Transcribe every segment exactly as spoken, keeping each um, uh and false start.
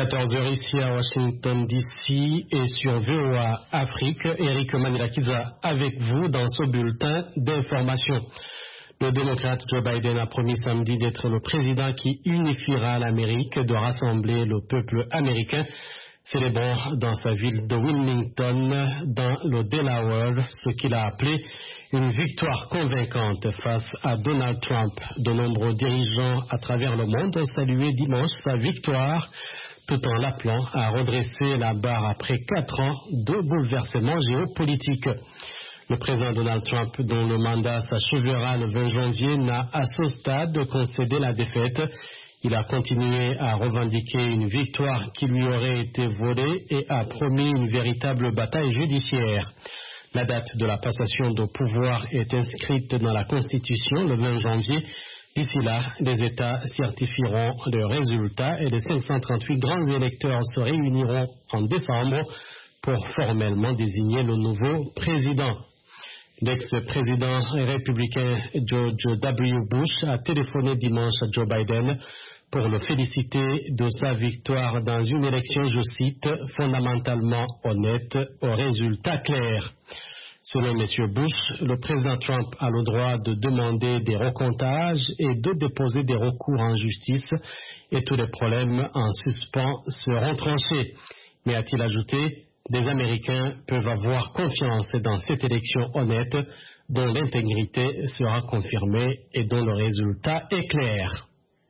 quatorze heures ici à Washington D C et sur V O A Afrique. Eric Manilakiza avec vous dans ce bulletin d'information. Le démocrate Joe Biden a promis samedi d'être le président qui unifiera l'Amérique, de rassembler le peuple américain, célébrant dans sa ville de Wilmington, dans le Delaware, ce qu'il a appelé une victoire convaincante face à Donald Trump. De nombreux dirigeants à travers le monde ont salué dimanche sa victoire, tout en l'appelant à redresser la barre après quatre ans de bouleversements géopolitiques. Le président Donald Trump, dont le mandat s'achèvera le vingt janvier, n'a à ce stade concédé la défaite. Il a continué à revendiquer une victoire qui lui aurait été volée et a promis une véritable bataille judiciaire. La date de la passation de pouvoir est inscrite dans la Constitution le vingt janvier. D'ici là, les États certifieront le résultat et les cinq cent trente-huit grands électeurs se réuniront en décembre pour formellement désigner le nouveau président. L'ex-président républicain George W. Bush a téléphoné dimanche à Joe Biden pour le féliciter de sa victoire dans une élection, je cite, fondamentalement honnête, au résultat clair. Selon M. Bush, le président Trump a le droit de demander des recomptages et de déposer des recours en justice et tous les problèmes en suspens seront tranchés. Mais a-t-il ajouté, les Américains peuvent avoir confiance dans cette élection honnête dont l'intégrité sera confirmée et dont le résultat est clair.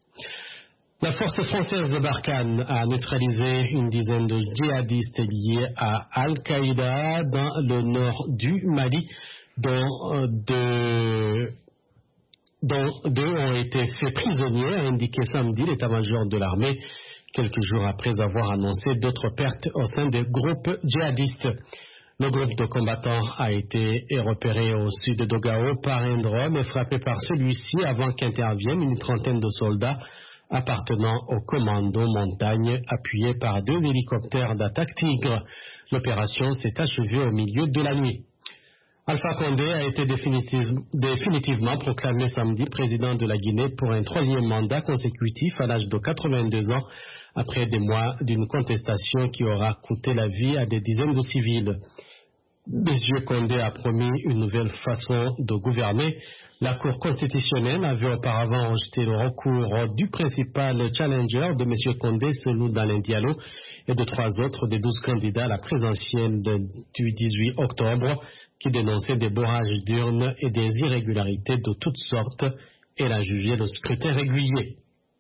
La force française de Barkhane a neutralisé une dizaine de djihadistes liés à Al-Qaïda dans le nord du Mali, dont deux, dont deux ont été faits prisonniers, a indiqué samedi l'état-major de l'armée, quelques jours après avoir annoncé d'autres pertes au sein des groupes djihadistes. Le groupe de combattants a été repéré au sud de Gao par un drone et frappé par celui-ci avant qu'intervienne une trentaine de soldats appartenant au commando montagne appuyé par deux hélicoptères d'attaque Tigre. L'opération s'est achevée au milieu de la nuit. Alpha Condé a été définitivement proclamé samedi président de la Guinée pour un troisième mandat consécutif à l'âge de quatre-vingt-deux ans, après des mois d'une contestation qui aura coûté la vie à des dizaines de civils. M. Condé a promis une nouvelle façon de gouverner. La Cour constitutionnelle avait auparavant rejeté le recours du principal challenger de M. Condé, Selou Dalein Diallo, et de trois autres des douze candidats à la présidentielle du dix-huit octobre, qui dénonçaient des bourrages d'urnes et des irrégularités de toutes sortes. Elle a jugé le scrutin régulier.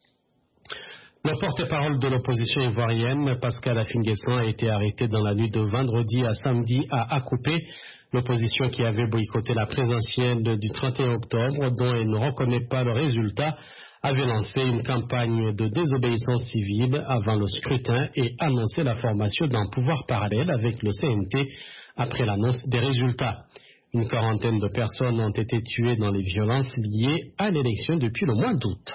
Le porte-parole de l'opposition ivoirienne, Pascal Affi-N'Guessan, a été arrêté dans la nuit de vendredi à samedi à Akupé. L'opposition qui avait boycotté la présidentielle du trente et un octobre, dont elle ne reconnaît pas le résultat, avait lancé une campagne de désobéissance civile avant le scrutin et annoncé la formation d'un pouvoir parallèle avec le C N T après l'annonce des résultats. Une quarantaine de personnes ont été tuées dans les violences liées à l'élection depuis le mois d'août.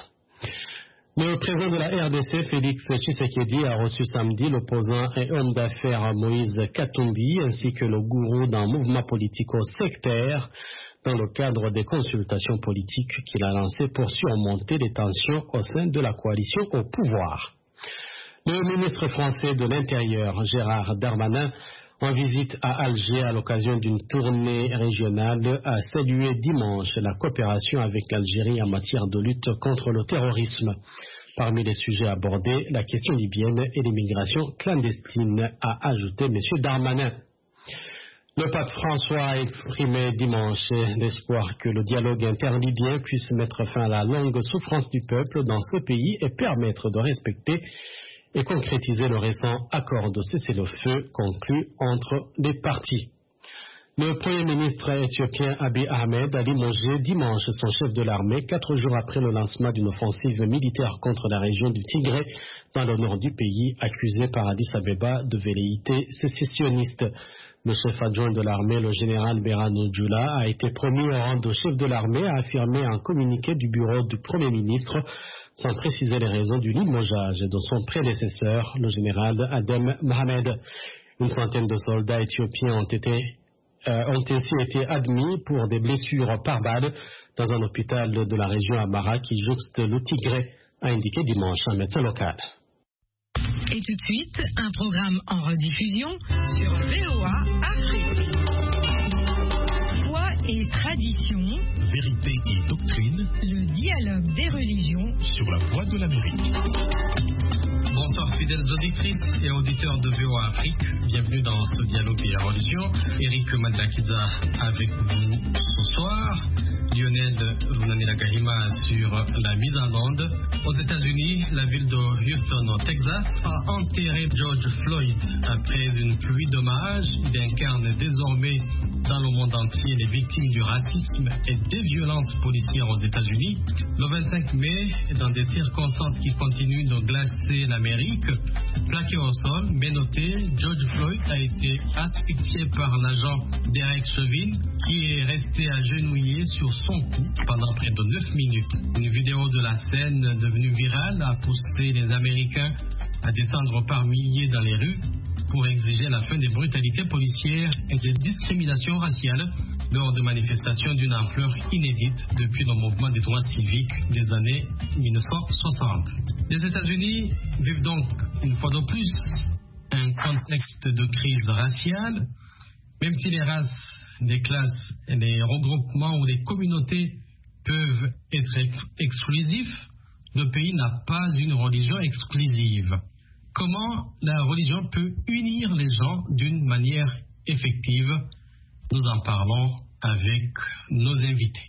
Le président de la R D C, Félix Tshisekedi, a reçu samedi l'opposant et homme d'affaires Moïse Katumbi ainsi que le gourou d'un mouvement politico-sectaire dans le cadre des consultations politiques qu'il a lancées pour surmonter les tensions au sein de la coalition au pouvoir. Le ministre français de l'Intérieur, Gérard Darmanin, en visite à Alger à l'occasion d'une tournée régionale, a salué dimanche la coopération avec l'Algérie en matière de lutte contre le terrorisme. Parmi les sujets abordés, la question libyenne et l'immigration clandestine, a ajouté M. Darmanin. Le pape François a exprimé dimanche l'espoir que le dialogue interlibyen puisse mettre fin à la longue souffrance du peuple dans ce pays et permettre de respecter et concrétiser le récent accord de cessez-le-feu conclu entre les parties. Le Premier ministre éthiopien Abiy Ahmed a limogé dimanche son chef de l'armée, quatre jours après le lancement d'une offensive militaire contre la région du Tigré, dans le nord du pays, accusé par Addis Abeba de velléité sécessionniste. Le chef adjoint de l'armée, le général Berhanu Jula, a été promu au rang de chef de l'armée, a affirmé un communiqué du bureau du Premier ministre, sans préciser les raisons du limogeage de son prédécesseur, le général Adem Mohamed. Une centaine de soldats éthiopiens ont, été, euh, ont ainsi été admis pour des blessures par balle dans un hôpital de la région Amara qui jouxte le Tigré, a indiqué dimanche un médecin local. Et tout de suite, un programme en rediffusion sur V O A Afrique. Foi et tradition, vérité et doctrine, le dialogue des religions sur la voie de l'Amérique. Bonsoir fidèles auditrices et auditeurs de V O A Afrique, bienvenue dans ce dialogue des religions. Eric Madlakiza avec vous ce soir. Lionel Lunanila Gahima sur la mise en onde. Aux États-Unis, la ville de Houston, au Texas, a enterré George Floyd après une pluie d'hommages. Il incarne désormais dans le monde entier les victimes du racisme et des violences policières aux États-Unis. Le vingt-cinq mai, dans des circonstances qui continuent de glacer l'Amérique, plaqué au sol, mais noté, George Floyd a été asphyxié par l'agent Derek Chauvin, qui est resté agenouillé sur son cou pendant près de neuf minutes. Une vidéo de la scène devenue virale a poussé les Américains à descendre par milliers dans les rues pour exiger la fin des brutalités policières et des discriminations raciales lors de manifestations d'une ampleur inédite depuis le mouvement des droits civiques des années mille neuf cent soixante. Les États-Unis vivent donc une fois de plus un contexte de crise raciale, même si les races, les classes, les regroupements ou les communautés peuvent être exclusifs, le pays n'a pas une religion exclusive. Comment la religion peut unir les gens d'une manière effective? Nous en parlons avec nos invités.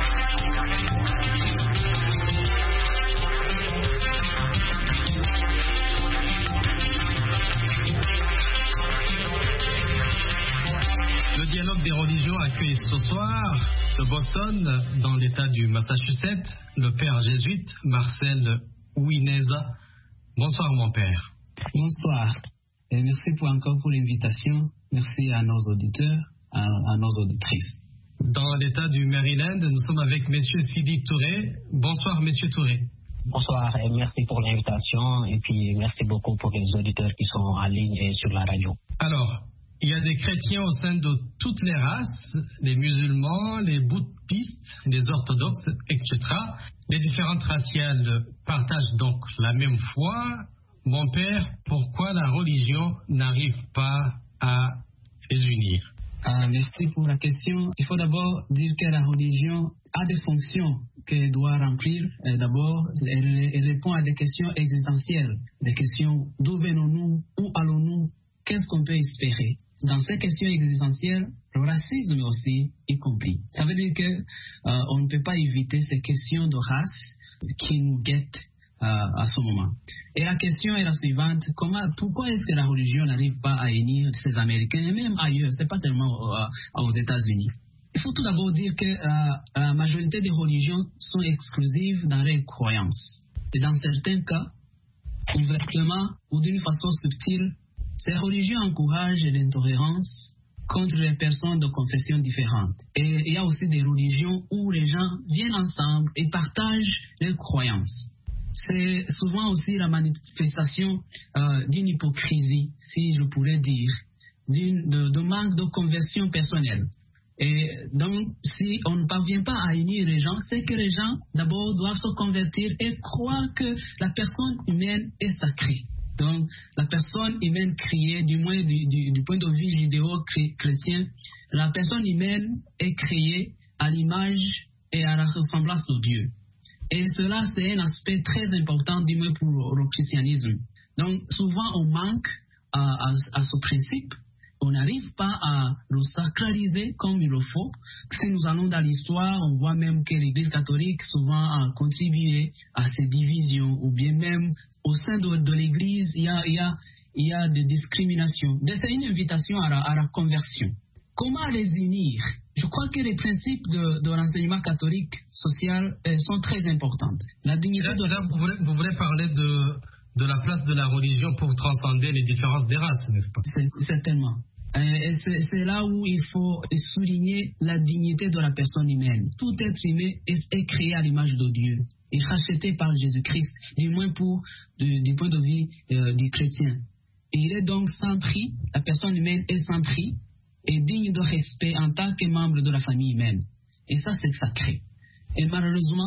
Le dialogue des religions accueille ce soir de Boston, dans l'État du Massachusetts, le père jésuite Marcel Ouineza. Bonsoir mon père. Bonsoir. Et merci pour encore pour l'invitation. Merci à nos auditeurs, à, à nos auditrices. Dans l'État du Maryland, nous sommes avec Monsieur Sidi Touré. Bonsoir Monsieur Touré. Bonsoir et merci pour l'invitation et puis merci beaucoup pour les auditeurs qui sont en ligne et sur la radio. Alors, il y a des chrétiens au sein de toutes les races, les musulmans, les bouddhistes, les orthodoxes, et cetera. Les différentes raciales partagent donc la même foi. Mon père, pourquoi la religion n'arrive pas à les unir? euh, Merci pour la question. Il faut d'abord dire que la religion a des fonctions qu'elle doit remplir. Et d'abord, elle, elle répond à des questions existentielles, des questions d'où venons-nous, où allons-nous, qu'est-ce qu'on peut espérer. Dans ces questions existentielles, le racisme aussi y compris. Ça veut dire que euh, on ne peut pas éviter ces questions de race qui nous guettent euh, à ce moment. Et la question est la suivante: comment, pourquoi est-ce que la religion n'arrive pas à unir ces Américains et même ailleurs? C'est pas seulement euh, aux États-Unis. Il faut tout d'abord dire que euh, la majorité des religions sont exclusives dans leurs croyances. Et dans certains cas, ouvertement ou d'une façon subtile, ces religions encouragent l'intolérance contre les personnes de confessions différentes. Et il y a aussi des religions où les gens viennent ensemble et partagent leurs croyances. C'est souvent aussi la manifestation euh, d'une hypocrisie, si je pourrais dire, d'une, de, de manque de conversion personnelle. Et donc, si on ne parvient pas à unir les gens, c'est que les gens, d'abord, doivent se convertir et croire que la personne humaine est sacrée. Donc, la personne humaine créée, du moins du, du, du point de vue judéo-chrétien, la personne humaine est créée à l'image et à la ressemblance de Dieu. Et cela, c'est un aspect très important, du moins pour le christianisme. Donc, souvent, on manque à, à, à ce principe. On n'arrive pas à le sacraliser comme il le faut. Si nous allons dans l'histoire, on voit même que l'Église catholique souvent a contribué à ces divisions, ou bien même au sein de, de l'Église, il y a, il y a, il y a des discriminations. C'est une invitation à la, à la conversion. Comment les unir? Je crois que les principes de, de l'enseignement catholique social euh, sont très importants. La dignité là, de... là, vous, voulez, vous voulez parler de, de la place de la religion pour transcender les différences des races, n'est-ce pas? C'est, certainement. Euh, et c'est, c'est là où il faut souligner la dignité de la personne humaine. Tout être humain est, est créé à l'image de Dieu et racheté par Jésus-Christ, du moins pour du, du point de vue euh, du chrétien. Et il est donc sans prix, la personne humaine est sans prix et digne de respect en tant que membre de la famille humaine. Et ça, c'est sacré. Et malheureusement,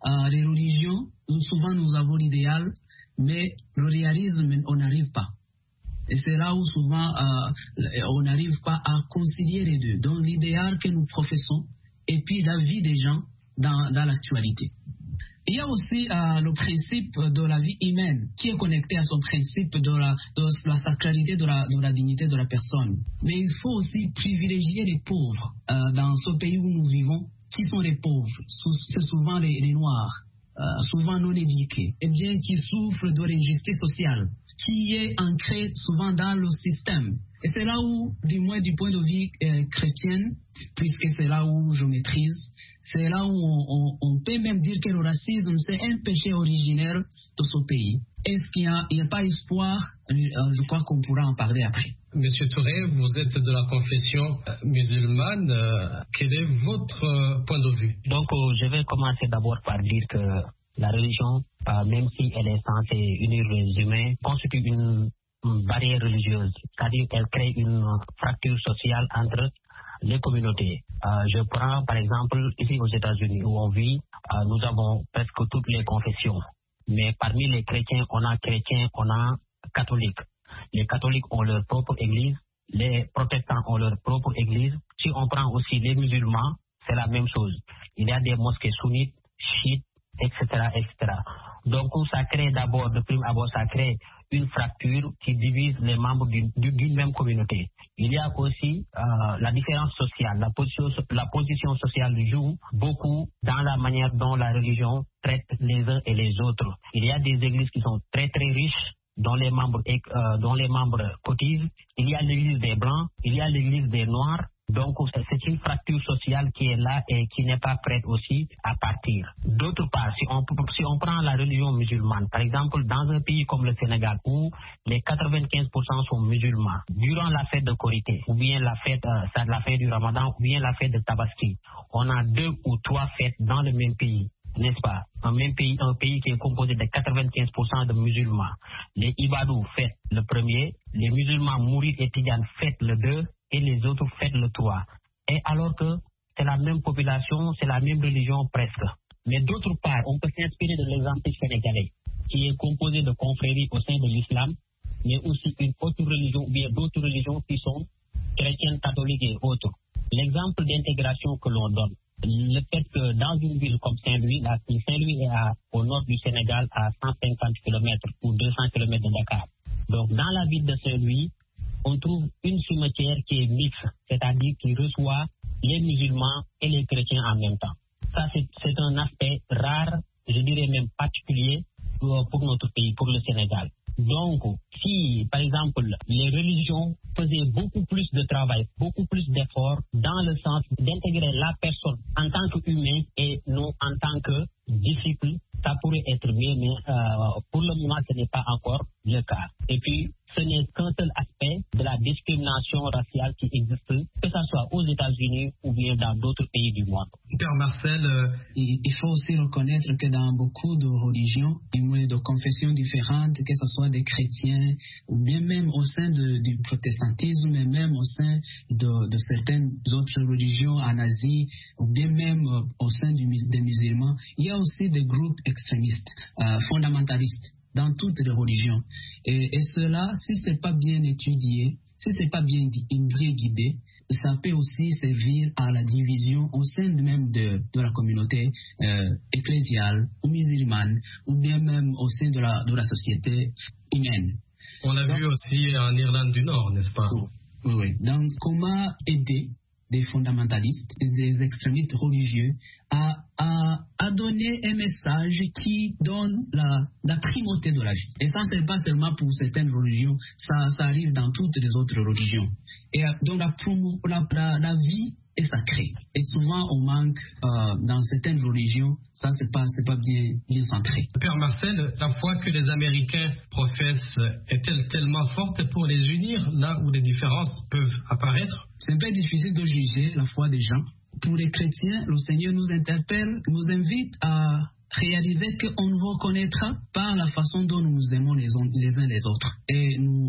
euh, les religions, souvent nous avons l'idéal, mais le réalisme, on n'arrive pas. Et c'est là où souvent euh, on n'arrive pas à concilier les deux. Donc l'idéal que nous professons et puis la vie des gens dans, dans l'actualité. Il y a aussi euh, le principe de la vie humaine qui est connecté à son principe de la, de la sacralité de la, de la dignité de la personne. Mais il faut aussi privilégier les pauvres euh, dans ce pays où nous vivons. Qui sont les pauvres? C'est souvent les, les Noirs, euh, souvent non éduqués, et bien qui souffrent de l'injustice sociale, qui est ancrée souvent dans le système. Et c'est là où, du moins du point de vue euh, chrétien, puisque c'est là où je maîtrise, c'est là où on, on, on peut même dire que le racisme, c'est un péché originaire de ce pays. Est-ce qu'il n'y a, a pas espoir? euh, Je crois qu'on pourra en parler après. Monsieur Touré, vous êtes de la confession musulmane. Euh, quel est votre euh, point de vue? Donc, euh, je vais commencer d'abord par dire que la religion, euh, même si elle est censée unir les humains, constitue une, une barrière religieuse. C'est-à-dire qu'elle crée une fracture sociale entre les communautés. Euh, je prends par exemple ici aux États-Unis où on vit, euh, nous avons presque toutes les confessions. Mais parmi les chrétiens, on a chrétiens, on a catholiques. Les catholiques ont leur propre église, les protestants ont leur propre église. Si on prend aussi les musulmans, c'est la même chose. Il y a des mosquées sunnites, chiites, et cetera, et cetera. Donc ça crée d'abord, de prime abord, ça crée une fracture qui divise les membres d'une, d'une même communauté. Il y a aussi euh, la différence sociale. La position, la position sociale joue beaucoup dans la manière dont la religion traite les uns et les autres. Il y a des églises qui sont très très riches, dont les membres, euh, dont les membres cotisent. Il y a l'église des Blancs, il y a l'église des Noirs. Donc, c'est une fracture sociale qui est là et qui n'est pas prête aussi à partir. D'autre part, si on, si on prend la religion musulmane, par exemple, dans un pays comme le Sénégal, où les quatre-vingt-quinze pour cent sont musulmans, durant la fête de Korité, ou bien la fête, euh, la fête du Ramadan, ou bien la fête de Tabaski, on a deux ou trois fêtes dans le même pays. N'est-ce pas? Un même pays, un pays qui est composé de quatre-vingt-quinze pour cent de musulmans. Les Ibadou fêtent le premier, les musulmans Mourides et Tidjanes fêtent le deux, et les autres fêtent le trois. Et alors que c'est la même population, c'est la même religion presque. Mais d'autre part, on peut s'inspirer de l'exemple sénégalais, qui est composé de confréries au sein de l'islam, mais aussi une autre religion, ou bien d'autres religions qui sont chrétiennes, catholiques et autres. L'exemple d'intégration que l'on donne, le fait que dans une ville comme Saint-Louis, là, Saint-Louis est à, au nord du Sénégal à cent cinquante kilomètres ou deux cents kilomètres de Dakar. Donc dans la ville de Saint-Louis, on trouve une cimetière qui est mixte, c'est-à-dire qui reçoit les musulmans et les chrétiens en même temps. Ça, c'est, c'est un aspect rare, je dirais même particulier pour, pour notre pays, pour le Sénégal. Donc, si, par exemple, les religions faisaient beaucoup plus de travail, beaucoup plus d'efforts dans le sens d'intégrer la personne en tant qu'humain et non en tant que disciple, ça pourrait être mieux, mais euh, pour le moment, ce n'est pas encore le cas. Et puis, ce n'est qu'un seul aspect de la discrimination raciale qui existe, que ce soit aux États-Unis ou bien dans d'autres pays du monde. Père Marcel, euh, il, il faut aussi reconnaître que dans beaucoup de religions, du moins de confessions différentes, que ce soit des chrétiens ou bien même au sein de, du protestantisme et même au sein de, de certaines autres religions en Asie ou bien même euh, au sein du, des musulmans, il y a aussi des groupes extrémistes, euh, fondamentalistes dans toutes les religions. Et, et cela, si ce n'est pas bien étudié, si ce n'est pas bien, bien guidé, ça peut aussi servir à la division au sein même de, de la communauté euh, ecclésiale ou musulmane, ou bien même au sein de la, de la société humaine. On l'a vu aussi en Irlande du Nord, n'est-ce pas? Oui, oui. Donc, comment aider des fondamentalistes, des extrémistes religieux à, à, à donner un message qui donne la, la primauté de la vie. Et ça, ce n'est pas seulement pour certaines religions, ça, ça arrive dans toutes les autres religions. Et donc, la, promo, la, la, la vie est sacrée. Et souvent, on manque, euh, dans certaines religions, ça, c'est pas, c'est pas bien, bien centré. Père Marcel, la foi que les Américains professent est-elle tellement forte pour les unir, là où les différences peuvent apparaître? C'est un peu difficile de juger la foi des gens. Pour les chrétiens, le Seigneur nous interpelle, nous invite à réaliser qu'on nous reconnaîtra par la façon dont nous nous aimons les uns les, uns les autres. Et nous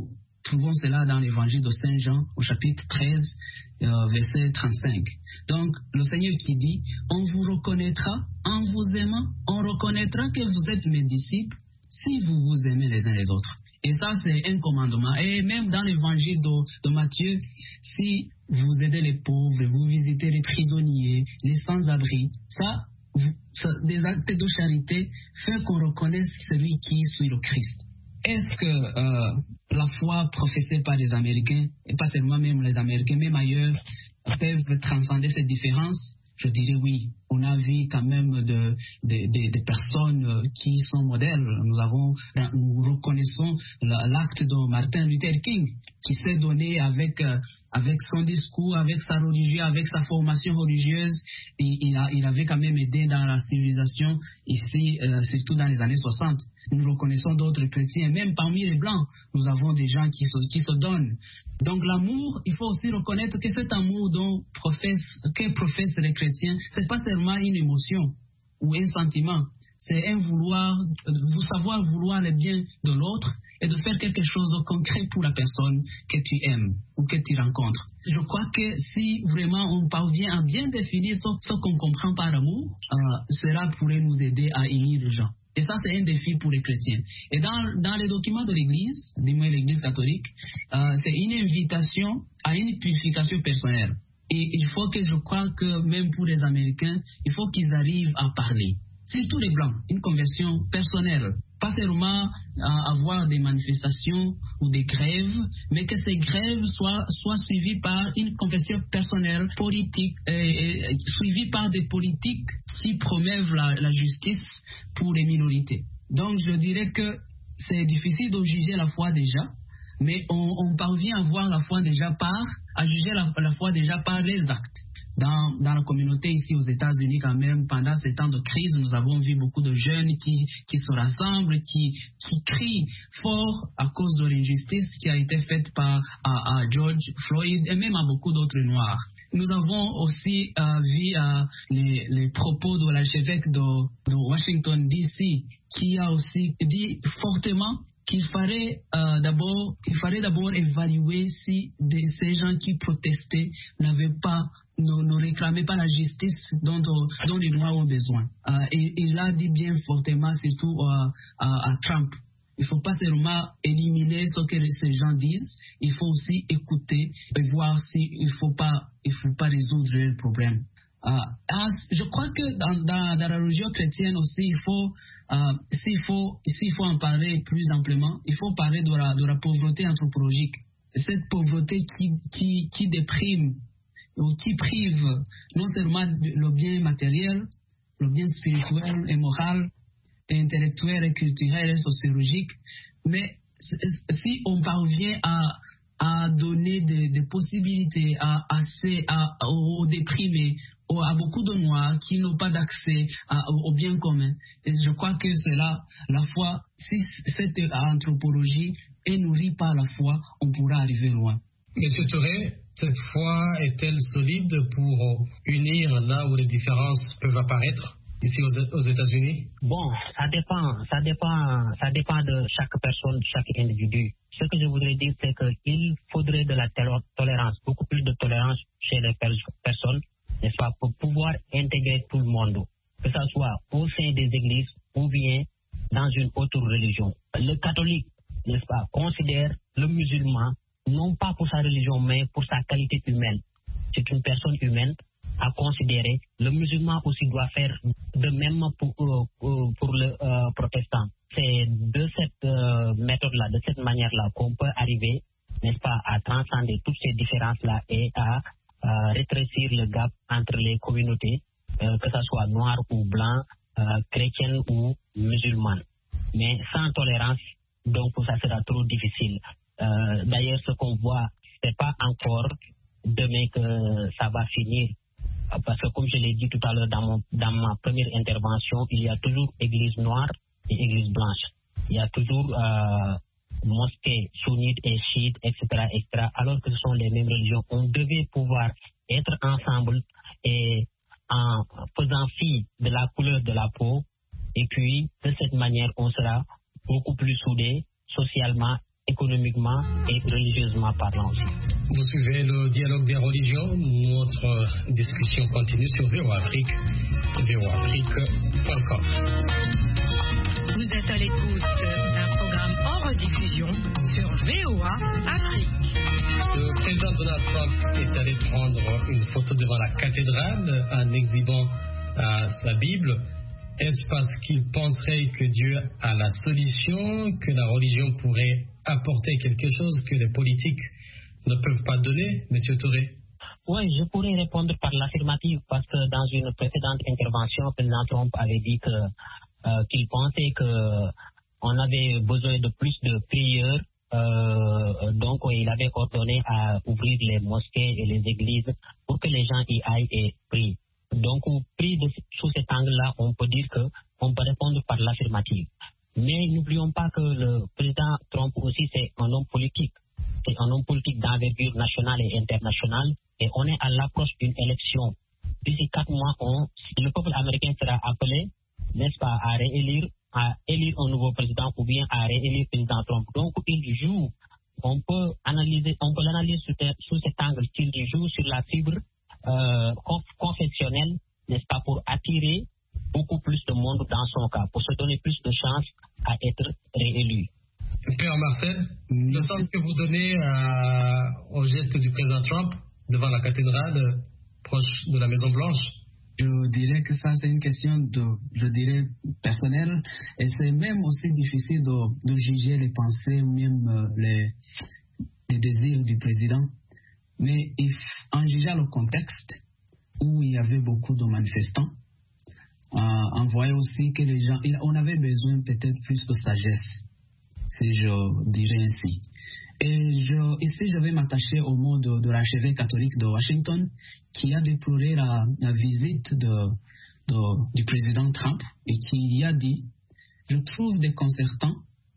trouvons cela dans l'évangile de Saint Jean au chapitre treize, euh, verset trente-cinq. Donc, le Seigneur qui dit, on vous reconnaîtra en vous aimant, on reconnaîtra que vous êtes mes disciples si vous vous aimez les uns les autres. Et ça, c'est un commandement. Et même dans l'évangile de, de Matthieu, si vous aidez les pauvres, vous visitez les prisonniers, les sans-abri, ça, vous, ça, des actes de charité font qu'on reconnaisse celui qui suit le Christ. Est-ce que euh, la foi professée par les Américains, et pas seulement même les Américains, même ailleurs, peuvent transcender ces différences? Je dirais oui. On a vu quand même de, de, de, de personnes qui sont modèles. Nous avons, nous reconnaissons l'acte de Martin Luther King, qui s'est donné avec, avec son discours, avec sa religion, avec sa formation religieuse. Et il, a, il avait quand même aidé dans la civilisation ici, euh, surtout dans les années soixante. Nous reconnaissons d'autres chrétiens, même parmi les blancs, nous avons des gens qui se, qui se donnent. Donc l'amour, il faut aussi reconnaître que cet amour dont professe, que professent les chrétiens, c'est pas seulement une émotion ou un sentiment, c'est un vouloir, vous savoir vouloir le bien de l'autre et de faire quelque chose de concret pour la personne que tu aimes ou que tu rencontres. Je crois que si vraiment on parvient à bien définir ce, ce qu'on comprend par amour, euh, cela pourrait nous aider à aimer les gens. Et ça, c'est un défi pour les chrétiens. Et dans, dans les documents de l'Église, du moins l'Église catholique, euh, c'est une invitation à une purification personnelle. Et il faut que je crois que même pour les Américains, il faut qu'ils arrivent à parler. Surtout les Blancs, une conversion personnelle. Pas seulement à avoir des manifestations ou des grèves, mais que ces grèves soient, soient suivies par une conversion personnelle, politique, et, et, suivies par des politiques qui promeuvent la, la justice pour les minorités. Donc je dirais que c'est difficile de juger la foi déjà, mais on, on parvient à voir la foi déjà par, à juger la, la foi déjà par les actes. Dans, dans la communauté ici aux États-Unis quand même, pendant ces temps de crise, nous avons vu beaucoup de jeunes qui, qui se rassemblent, qui, qui crient fort à cause de l'injustice qui a été faite par à, à George Floyd et même à beaucoup d'autres Noirs. Nous avons aussi euh, vu euh, les, les propos de l'archevêque de, de Washington D C qui a aussi dit fortement qu'il fallait euh, d'abord, il fallait d'abord évaluer si des, ces gens qui protestaient n'avaient pas, ne, ne réclamaient pas la justice dont, dont les Noirs ont besoin. Euh, et il a dit bien fortement, surtout euh, à, à Trump. Il ne faut pas seulement éliminer ce que ces gens disent, il faut aussi écouter et voir s'il ne faut pas, il faut pas résoudre le problème. Euh, je crois que dans, dans, dans la religion chrétienne aussi, il faut, euh, s'il faut, s'il faut en parler plus amplement, il faut parler de la, de la pauvreté anthropologique. Cette pauvreté qui, qui, qui déprime ou qui prive non seulement le bien matériel, le bien spirituel et moral, et intellectuel et culturel et sociologique, mais si on parvient à à donner des, des possibilités à, à, ces, à, aux déprimés, aux, à beaucoup de Noirs qui n'ont pas d'accès à, au bien commun. Et je crois que c'est là, la foi, si cette anthropologie est nourrie par la foi, on pourra arriver loin. Monsieur Touré, cette foi est-elle solide pour unir là où les différences peuvent apparaître ici aux, aux États-Unis? Bon, ça dépend, ça dépend, ça dépend de chaque personne, de chaque individu. Ce que je voudrais dire, c'est qu'il faudrait de la tolérance, beaucoup plus de tolérance chez les personnes, n'est-ce pas, pour pouvoir intégrer tout le monde, que ce soit au sein des églises ou bien dans une autre religion. Le catholique, n'est-ce pas, considère le musulman non pas pour sa religion, mais pour sa qualité humaine. C'est une personne humaine à considérer. Le musulman aussi doit faire de même pour, pour, pour le euh, protestant. C'est de cette euh, méthode-là, de cette manière-là qu'on peut arriver, n'est-ce pas, à transcender toutes ces différences-là et à euh, rétrécir le gap entre les communautés, euh, que ce soit noir ou blanc, euh, chrétienne ou musulmane. Mais sans tolérance, donc ça sera trop difficile. Euh, d'ailleurs, ce qu'on voit, c'est pas encore demain que ça va finir. Parce que comme je l'ai dit tout à l'heure dans, mon, dans ma première intervention, il y a toujours église noire et église blanche. Il y a toujours euh, mosquées sunnites et chiites, et cetera, et cetera, alors que ce sont les mêmes religions. On devait pouvoir être ensemble et en faisant fi de la couleur de la peau. Et puis, de cette manière, on sera beaucoup plus soudés socialement, économiquement et religieusement parlant aussi. Vous suivez le dialogue des religions. Notre discussion continue sur V O A Afrique, v o a afrique point com. Vous êtes à l'écoute d'un programme en rediffusion sur V O A Afrique. Le président Donald Trump est allé prendre une photo devant la cathédrale en exhibant euh, sa Bible. Est-ce parce qu'il penserait que Dieu a la solution, que la religion pourrait apporter quelque chose que les politiques ne peuvent pas donner, M. Touré? Oui, je pourrais répondre par l'affirmative parce que dans une précédente intervention, le président Trump avait dit que, euh, qu'il pensait qu'on avait besoin de plus de prières. Euh, donc, il avait ordonné à ouvrir les mosquées et les églises pour que les gens y aillent et prient. Donc, pris de, sous cet angle-là, on peut dire qu'on peut répondre par l'affirmative. Mais n'oublions pas que le président Trump aussi, c'est un homme politique. C'est un homme politique d'envergure nationale et internationale. Et on est à l'approche d'une élection. D'ici quatre mois, on, le peuple américain sera appelé, n'est-ce pas, à réélire, à élire un nouveau président ou bien à réélire le président Trump. Donc, il joue. On peut analyser, on peut l'analyser sous, sous cet angle qu'il joue sur la fibre Euh, confessionnel, n'est-ce pas, pour attirer beaucoup plus de monde dans son cas, pour se donner plus de chances à être réélu. Père Marcel, le sens que vous donnez euh, au geste du président Trump devant la cathédrale euh, proche de la Maison Blanche? Je dirais que ça, c'est une question de, je dirais, personnelle, et c'est même aussi difficile de, de juger les pensées, même euh, les, les désirs du président. Mais if, en jugeant le contexte où il y avait beaucoup de manifestants, euh, on voyait aussi que les gens, il, on avait besoin peut-être plus de sagesse, si je dirais ainsi. Et je, ici, je vais m'attacher au mot de, de l'archevêque catholique de Washington qui a déploré la, la visite de, de, du président Trump et qui a dit « Je trouve déconcertant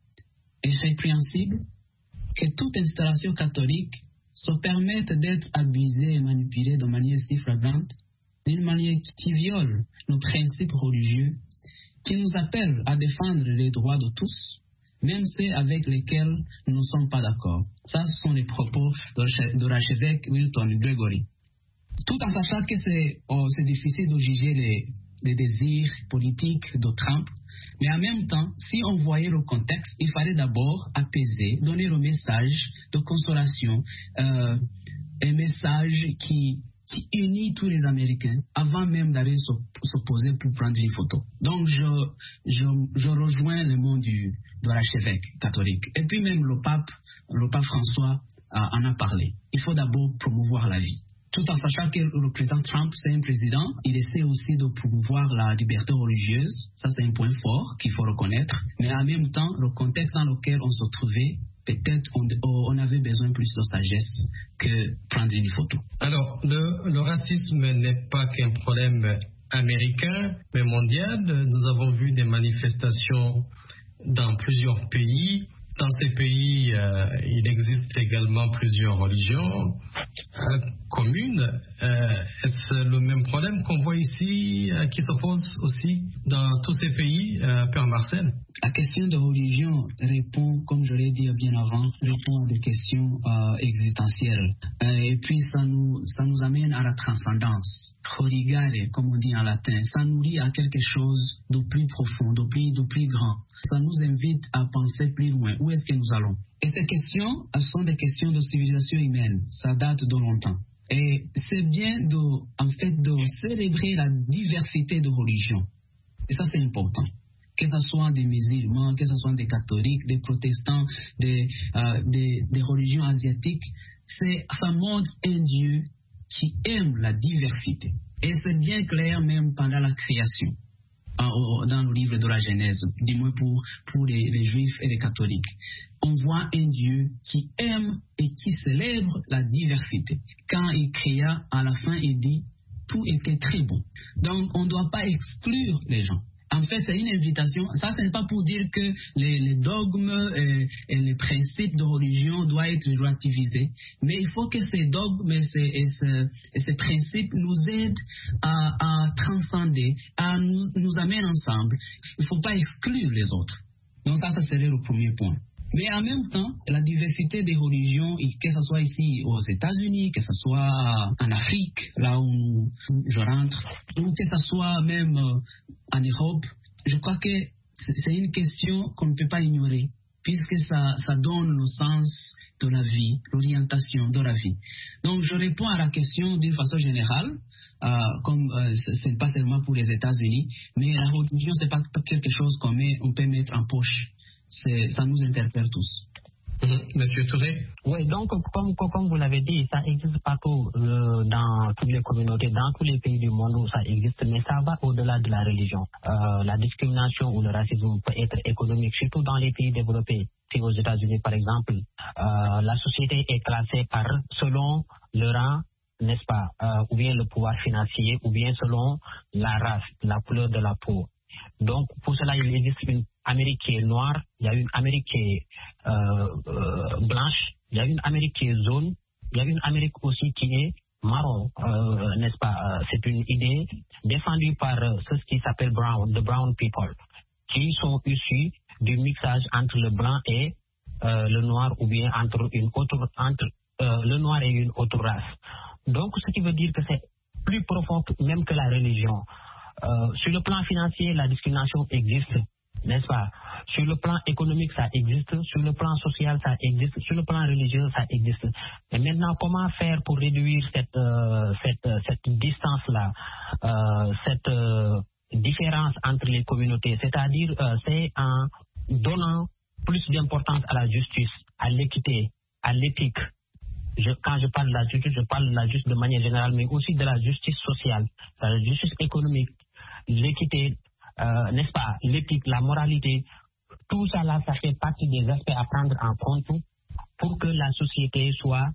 et répréhensible que toute installation catholique se permettent d'être abusés et manipulés de manière si flagrante, d'une manière qui viole nos principes religieux, qui nous appelle à défendre les droits de tous, même ceux avec lesquels nous ne sommes pas d'accord. Ça, ce sont les propos de l'archevêque Wilton Gregory. Tout en sachant que c'est, oh, c'est difficile de juger les, les désirs politiques de Trump, mais en même temps, si on voyait le contexte, il fallait d'abord apaiser, donner un message de consolation, euh, un message qui, qui unit tous les Américains avant même d'aller se, se poser pour prendre une photo. Donc, je, je, je rejoins le mot du, de l'archevêque catholique. Et puis même le pape, le pape François euh, en a parlé. Il faut d'abord promouvoir la vie. Tout en sachant que le président Trump, c'est un président, il essaie aussi de promouvoir la liberté religieuse. Ça, c'est un point fort qu'il faut reconnaître. Mais en même temps, le contexte dans lequel on se trouvait, peut-être on, on avait besoin plus de sagesse que prendre une photo. Alors, le, le racisme n'est pas qu'un problème américain, mais mondial. Nous avons vu des manifestations dans plusieurs pays. Dans ces pays, euh, il existe également plusieurs religions euh, communes. Euh, est-ce le même problème qu'on voit ici, euh, qui se pose aussi dans tous ces pays, euh, Père Marcel? La question de religion répond, comme je l'ai dit bien avant, répond à des questions euh, existentielles. Euh, et puis, ça nous, ça nous amène à la transcendance. Religare, comme on dit en latin, ça nous lie à quelque chose de plus profond, de plus, de plus grand. Ça nous invite à penser plus loin. Où est-ce que nous allons? Et ces questions sont des questions de civilisation humaine. Ça date de longtemps. Et c'est bien de, en fait, de célébrer la diversité de religions. Et ça, c'est important. Que ce soit des musulmans, que ce soit des catholiques, des protestants, des, euh, des, des religions asiatiques, c'est, ça montre un Dieu qui aime la diversité. Et c'est bien clair même pendant la création, dans le livre de la Genèse, du moins pour, pour les, les juifs et les catholiques. On voit un Dieu qui aime et qui célèbre la diversité. Quand il créa, à la fin, il dit, tout était très bon. Donc, on ne doit pas exclure les gens. En fait, c'est une invitation. Ça, ce n'est pas pour dire que les, les dogmes et, et les principes de religion doivent être relativisés, mais il faut que ces dogmes et ces, et ces, et ces principes nous aident à, à transcender, à nous, nous amener ensemble. Il ne faut pas exclure les autres. Donc ça, ça serait le premier point. Mais en même temps, la diversité des religions, que ce soit ici aux États-Unis, que ce soit en Afrique, là où je rentre, ou que ce soit même en Europe, je crois que c'est une question qu'on ne peut pas ignorer, puisque ça, ça donne le sens de la vie, l'orientation de la vie. Donc, je réponds à la question d'une façon générale, euh, comme euh, ce n'est pas seulement pour les États-Unis, mais la religion, ce n'est pas quelque chose qu'on met, on peut mettre en poche. Ça nous interpelle tous. Mmh. Monsieur Touré. Oui, donc comme, comme vous l'avez dit, ça existe partout euh, dans toutes les communautés, dans tous les pays du monde où ça existe, mais ça va au-delà de la religion. Euh, la discrimination ou le racisme peut être économique, surtout dans les pays développés. Si aux États-Unis, par exemple, euh, la société est classée par selon le rang, n'est-ce pas, euh, ou bien le pouvoir financier, ou bien selon la race, la couleur de la peau. Donc, pour cela, il existe une Amérique qui est noire, il y a une Amérique qui est euh, euh, blanche, il y a une Amérique qui est jaune, il y a une Amérique aussi qui est marron, euh, n'est-ce pas? C'est une idée défendue par euh, ceux qui s'appellent brown, the brown people, qui sont issus du mixage entre le blanc et euh, le noir, ou bien entre une autre, entre euh, le noir et une autre race. Donc, ce qui veut dire que c'est plus profond même que la religion. Euh, sur le plan financier, la discrimination existe, n'est-ce pas? Sur le plan économique, ça existe. Sur le plan social, ça existe. Sur le plan religieux, ça existe. Et maintenant, comment faire pour réduire cette, euh, cette, cette distance-là, euh, cette euh, différence entre les communautés? C'est-à-dire, euh, c'est en donnant plus d'importance à la justice, à l'équité, à l'éthique. Je, quand je parle de la justice, je parle de la justice de manière générale, mais aussi de la justice sociale, de la justice économique, l'équité, euh, n'est-ce pas, l'éthique, la moralité. Tout ça là, ça fait partie des aspects à prendre en compte pour que la société soit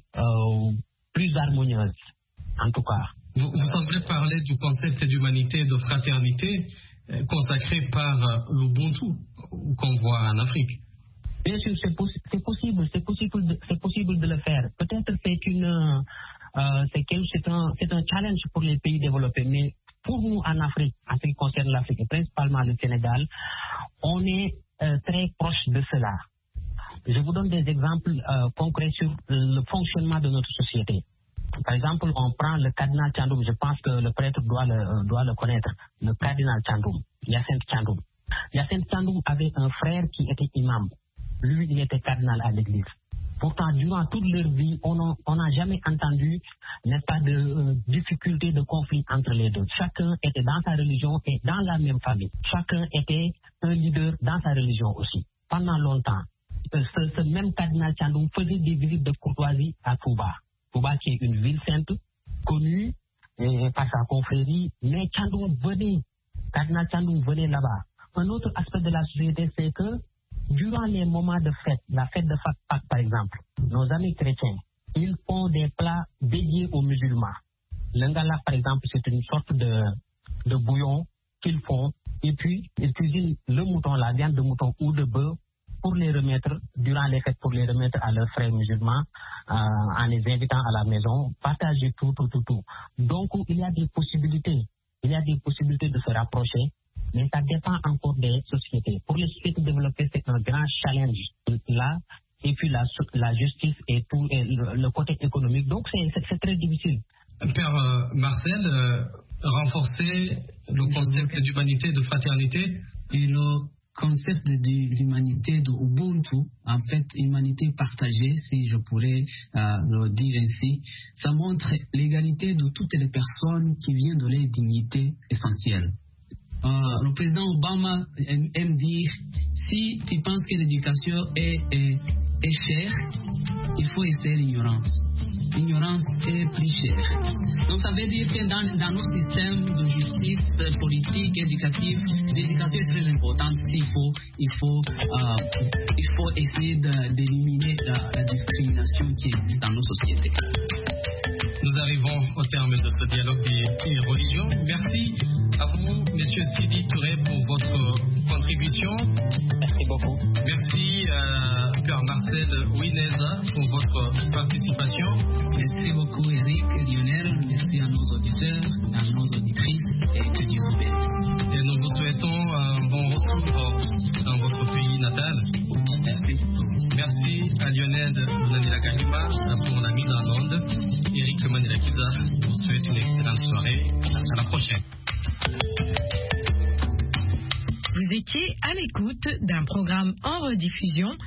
euh, plus harmonieuse, en tout cas. Vous, vous semblez parler du concept d'humanité et de fraternité euh, consacré par euh, l'Ubuntu qu'on voit en Afrique. Bien sûr, c'est, possi- c'est possible, c'est possible, de, c'est possible de le faire. Peut-être c'est une, euh, c'est, quel, c'est un, c'est un challenge pour les pays développés, mais pour nous en Afrique, en ce qui concerne l'Afrique, et principalement le Sénégal, on est euh, très proche de cela. Je vous donne des exemples euh, concrets sur le fonctionnement de notre société. Par exemple, on prend le cardinal Thiandoum, je pense que le prêtre doit le, doit le connaître, le cardinal Thiandoum, Hyacinthe Thiandoum. Hyacinthe Thiandoum avait un frère qui était imam. Lui, il était cardinal à l'église. Pourtant, durant toute leur vie, on n'a jamais entendu, n'est-ce pas, de euh, difficultés, de conflits entre les deux. Chacun était dans sa religion et dans la même famille. Chacun était un leader dans sa religion aussi. Pendant longtemps, ce, ce même cardinal Thiandoum faisait des visites de courtoisie à Touba. Touba qui est une ville sainte, connue eh, par sa confrérie, mais Thiandoum venait, cardinal Thiandoum venait là-bas. Un autre aspect de la société, c'est que durant les moments de fête, la fête de Pâques par exemple, nos amis chrétiens, ils font des plats dédiés aux musulmans. L'ingala par exemple, c'est une sorte de, de bouillon qu'ils font, et puis ils cuisinent le mouton, la viande de mouton ou de bœuf, pour les remettre, durant les fêtes, pour les remettre à leurs frères musulmans, euh, en les invitant à la maison, partager tout, tout, tout, tout. Donc, il y a des possibilités. Il y a des possibilités de se rapprocher, mais ça dépend encore des sociétés. Pour les sociétés développées, c'est un grand challenge là, et puis la, la justice et tout, et le, le côté économique. Donc, c'est, c'est, c'est très difficile. Père euh, Marcel, euh, renforcer le concept d'humanité, de fraternité et le concept de l'humanité de Ubuntu, en fait, humanité partagée, si je pourrais euh, le dire ainsi, ça montre l'égalité de toutes les personnes qui viennent de leur dignité essentielle. Euh, le président Obama aime, aime dire, si tu penses que l'éducation est, est, est chère, il faut essayer l'ignorance. L'ignorance est plus chère. Donc ça veut dire que dans, dans nos systèmes de justice politique, éducative, l'éducation est très importante. Il faut, il faut, euh, il faut essayer de, d'éliminer la, la discrimination qui existe dans nos sociétés. Nous arrivons au terme de ce dialogue des, des religions. Merci à vous, Monsieur Sidi Touré, pour votre contribution. Merci beaucoup. Merci à Père Marcel Ouineza pour votre participation. Merci beaucoup, Eric, Lionel. Merci à nos auditeurs, à nos auditrices et que Dieu vous bénisse. Et nous vous souhaitons un bon retour dans votre pays natal. Merci. d'Inde, Lunandila Kahima, pour la mise en onde. Eric Manilakiza vous souhaite une excellente soirée. À la prochaine. Vous étiez à l'écoute d'un programme en rediffusion